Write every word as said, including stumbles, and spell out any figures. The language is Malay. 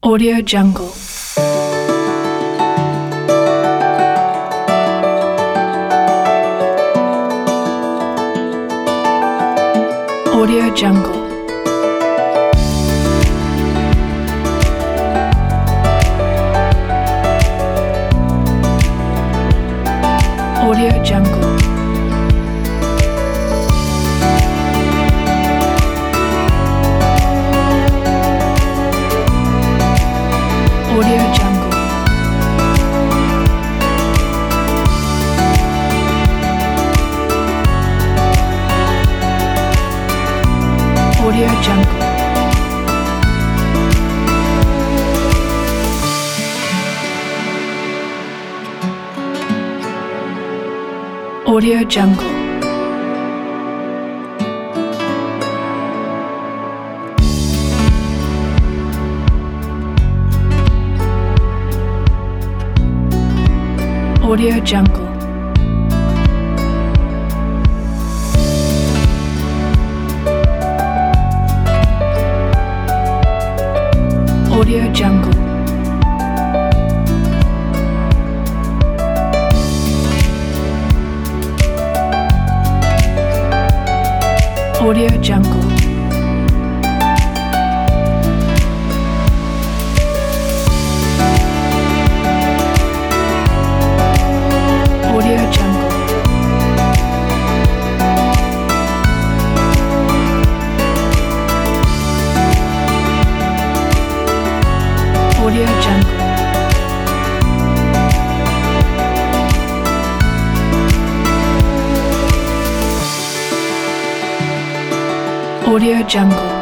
Audio Jungle. Audio Jungle. Audio Jungle. Audio Jungle. Audio Jungle. Audio Jungle. Audio Jungle. Audio Jungle. Audio Jungle. Audio Jungle. Audio Jungle. Audio Jungle.